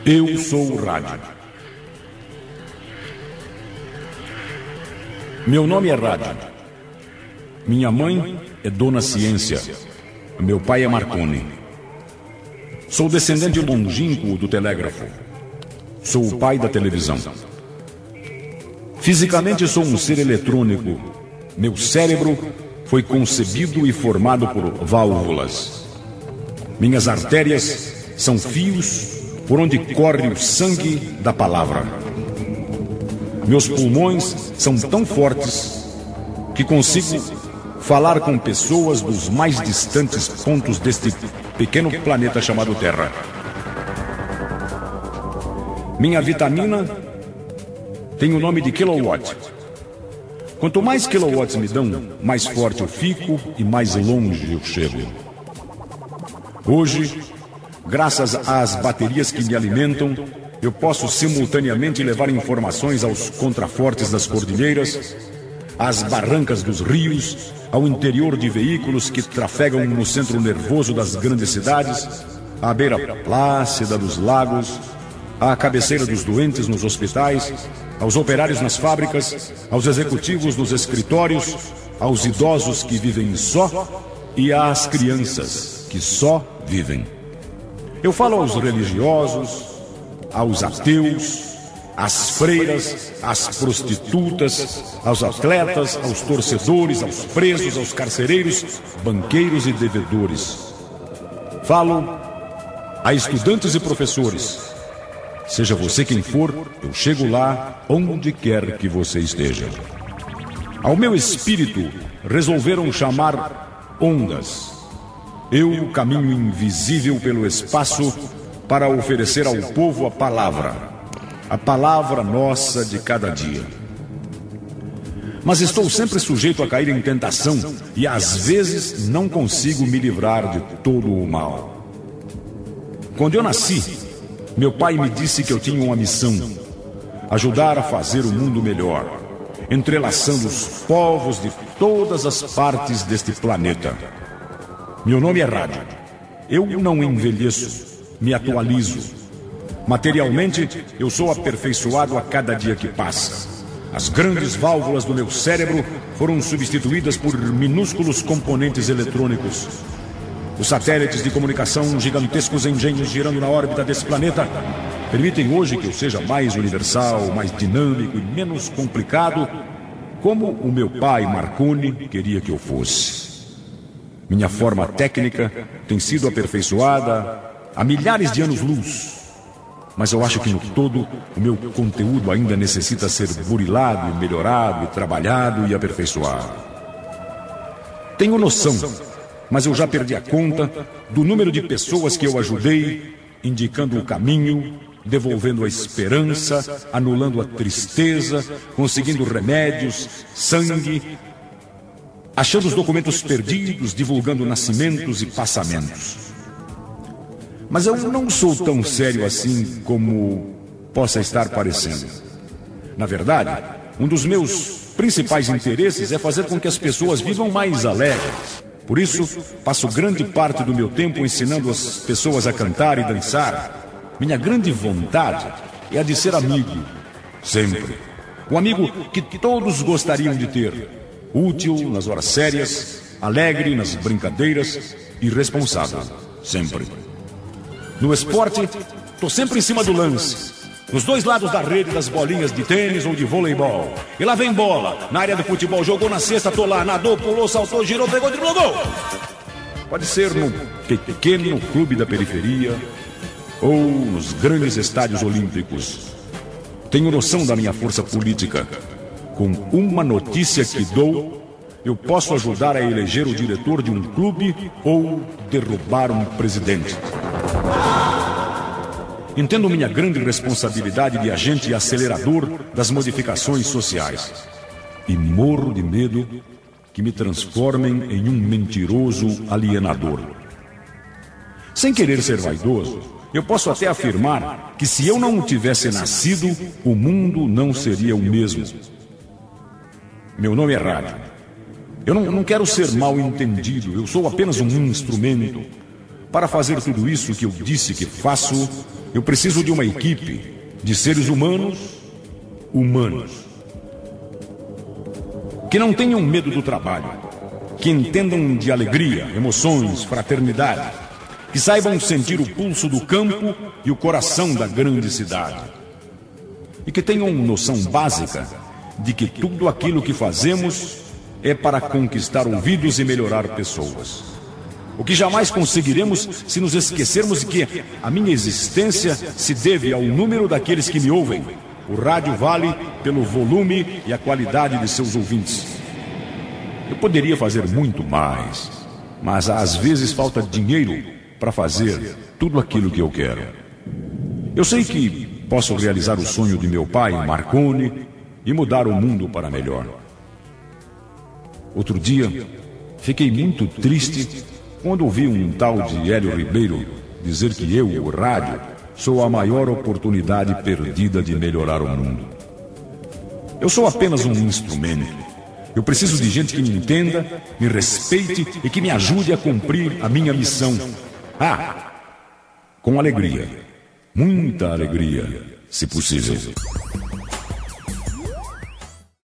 Eu sou o rádio. Meu nome é Rádio. Minha mãe é Dona Ciência. Meu pai é Marconi. Sou descendente longínquo do telégrafo. Sou o pai da televisão. Fisicamente sou um ser eletrônico. Meu cérebro foi concebido e formado por válvulas. Minhas artérias são fios por onde corre o sangue da palavra. Meus pulmões são tão fortes que consigo falar com pessoas dos mais distantes pontos deste pequeno planeta chamado Terra. Minha vitamina tem o nome de kilowatt. Quanto mais kilowatts me dão, mais forte eu fico e mais longe eu chego. Hoje, graças às baterias que me alimentam, eu posso simultaneamente levar informações aos contrafortes das cordilheiras, às barrancas dos rios, ao interior de veículos que trafegam no centro nervoso das grandes cidades, à beira plácida dos lagos, à cabeceira dos doentes nos hospitais, aos operários nas fábricas, aos executivos nos escritórios, aos idosos que vivem só e às crianças que só vivem. Eu falo aos religiosos, aos ateus, às freiras, às prostitutas, aos atletas, aos torcedores, aos presos, aos carcereiros, banqueiros e devedores. Falo a estudantes e professores. Seja você quem for, eu chego lá onde quer que você esteja. Ao meu espírito resolveram chamar ondas. Eu caminho invisível pelo espaço para oferecer ao povo a palavra nossa de cada dia. Mas estou sempre sujeito a cair em tentação e às vezes não consigo me livrar de todo o mal. Quando eu nasci, meu pai me disse que eu tinha uma missão: ajudar a fazer o mundo melhor, entrelaçando os povos de todas as partes deste planeta. Meu nome é Rádio. Eu não envelheço, me atualizo. Materialmente, eu sou aperfeiçoado a cada dia que passa. As grandes válvulas do meu cérebro foram substituídas por minúsculos componentes eletrônicos. Os satélites de comunicação, gigantescos engenhos girando na órbita desse planeta, permitem hoje que eu seja mais universal, mais dinâmico e menos complicado, como o meu pai Marconi queria que eu fosse. Minha forma técnica tem sido aperfeiçoada há milhares de anos-luz, mas eu acho que no todo o meu conteúdo ainda necessita ser burilado, melhorado, trabalhado e aperfeiçoado. Tenho noção, mas eu já perdi a conta do número de pessoas que eu ajudei, indicando o caminho, devolvendo a esperança, anulando a tristeza, conseguindo remédios, sangue, achando os documentos perdidos, divulgando nascimentos e passamentos. Mas eu não sou tão sério assim como possa estar parecendo. Na verdade, um dos meus principais interesses é fazer com que as pessoas vivam mais alegres. Por isso, passo grande parte do meu tempo ensinando as pessoas a cantar e dançar. Minha grande vontade é a de ser amigo, sempre. Um amigo que todos gostariam de ter. Útil nas horas sérias, alegre nas brincadeiras e responsável, sempre. No esporte, estou sempre em cima do lance, nos dois lados da rede das bolinhas de tênis ou de voleibol. E lá vem bola, na área do futebol, jogou na cesta, tô lá, nadou, pulou, saltou, girou, pegou, driblou, gol! Pode ser no pequeno clube da periferia ou nos grandes estádios olímpicos. Tenho noção da minha força política. Com uma notícia que dou, eu posso ajudar a eleger o diretor de um clube ou derrubar um presidente. Entendo minha grande responsabilidade de agente acelerador das modificações sociais. E morro de medo que me transformem em um mentiroso alienador. Sem querer ser vaidoso, eu posso até afirmar que se eu não tivesse nascido, o mundo não seria o mesmo. Meu nome é Rádio. Eu não quero ser mal entendido, eu sou apenas um instrumento. Para fazer tudo isso que eu disse que faço, eu preciso de uma equipe de seres humanos, que não tenham medo do trabalho, que entendam de alegria, emoções, fraternidade, que saibam sentir o pulso do campo e o coração da grande cidade, e que tenham noção básica de que tudo aquilo que fazemos é para conquistar ouvidos e melhorar pessoas. O que jamais conseguiremos se nos esquecermos de que a minha existência se deve ao número daqueles que me ouvem. O rádio vale pelo volume e a qualidade de seus ouvintes. Eu poderia fazer muito mais, mas às vezes falta dinheiro para fazer tudo aquilo que eu quero. Eu sei que posso realizar o sonho de meu pai, Marconi, e mudar o mundo para melhor. Outro dia, fiquei muito triste quando ouvi um tal de Hélio Ribeiro dizer que eu, o rádio, sou a maior oportunidade perdida de melhorar o mundo. Eu sou apenas um instrumento. Eu preciso de gente que me entenda, me respeite e que me ajude a cumprir a minha missão. Com alegria. Muita alegria, se possível.